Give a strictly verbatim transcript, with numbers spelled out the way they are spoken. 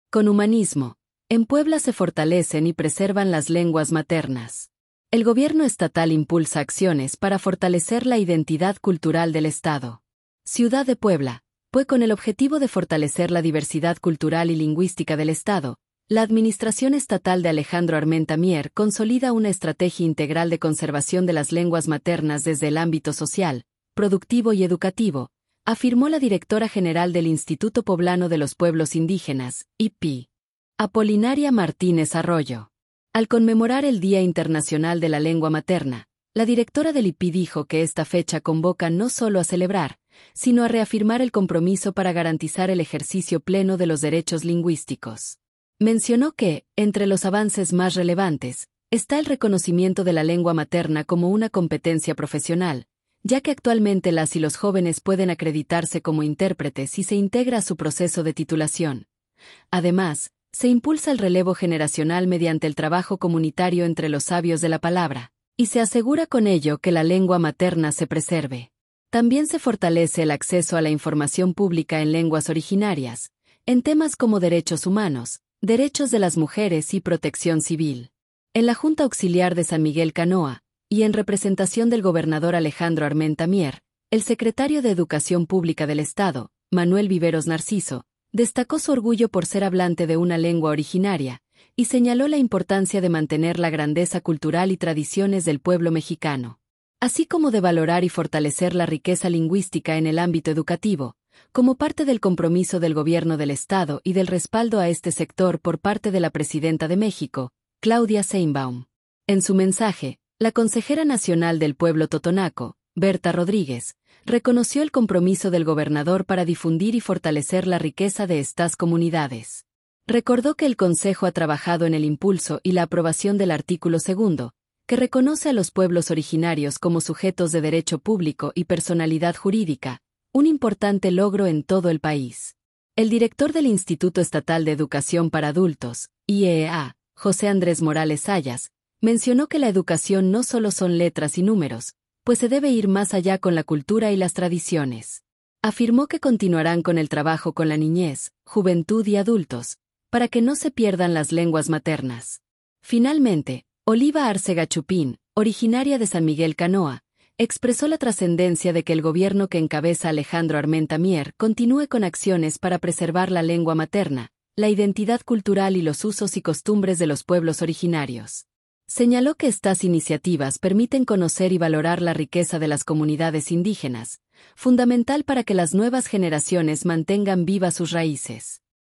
Con humanismo, en Puebla se fortalecen y preservan las lenguas maternas. El gobierno estatal impulsa acciones para fortalecer la identidad cultural del Estado. Ciudad de Puebla, pues con el objetivo de fortalecer la diversidad cultural y lingüística del Estado, la Administración Estatal de Alejandro Armenta Mier consolida una estrategia integral de conservación de las lenguas maternas desde el ámbito social, productivo y educativo, afirmó la directora general del Instituto Poblano de los Pueblos Indígenas, I P I, Apolinaria Martínez Arroyo. Al conmemorar el Día Internacional de la Lengua Materna, la directora del I P I dijo que esta fecha convoca no solo a celebrar, sino a reafirmar el compromiso para garantizar el ejercicio pleno de los derechos lingüísticos. Mencionó que, entre los avances más relevantes, está el reconocimiento de la lengua materna como una competencia profesional, ya que actualmente las y los jóvenes pueden acreditarse como intérpretes y se integra a su proceso de titulación. Además, se impulsa el relevo generacional mediante el trabajo comunitario entre los sabios de la palabra, y se asegura con ello que la lengua materna se preserve. También se fortalece el acceso a la información pública en lenguas originarias, en temas como derechos humanos, derechos de las mujeres y protección civil. En la Junta Auxiliar de San Miguel Canoa, y en representación del gobernador Alejandro Armenta Mier, el secretario de Educación Pública del Estado, Manuel Viveros Narciso, destacó su orgullo por ser hablante de una lengua originaria, y señaló la importancia de mantener la grandeza cultural y tradiciones del pueblo mexicano, así como de valorar y fortalecer la riqueza lingüística en el ámbito educativo, como parte del compromiso del gobierno del Estado y del respaldo a este sector por parte de la presidenta de México, Claudia Sheinbaum. En su mensaje, la consejera nacional del pueblo totonaco, Berta Rodríguez, reconoció el compromiso del gobernador para difundir y fortalecer la riqueza de estas comunidades. Recordó que el Consejo ha trabajado en el impulso y la aprobación del artículo segundo, que reconoce a los pueblos originarios como sujetos de derecho público y personalidad jurídica, un importante logro en todo el país. El director del Instituto Estatal de Educación para Adultos, I E E A, José Andrés Morales Sayas, mencionó que la educación no solo son letras y números, pues se debe ir más allá con la cultura y las tradiciones. Afirmó que continuarán con el trabajo con la niñez, juventud y adultos, para que no se pierdan las lenguas maternas. Finalmente, Oliva Arcega Chupín, originaria de San Miguel Canoa, expresó la trascendencia de que el gobierno que encabeza Alejandro Armenta Mier continúe con acciones para preservar la lengua materna, la identidad cultural y los usos y costumbres de los pueblos originarios. Señaló que estas iniciativas permiten conocer y valorar la riqueza de las comunidades indígenas, fundamental para que las nuevas generaciones mantengan vivas sus raíces.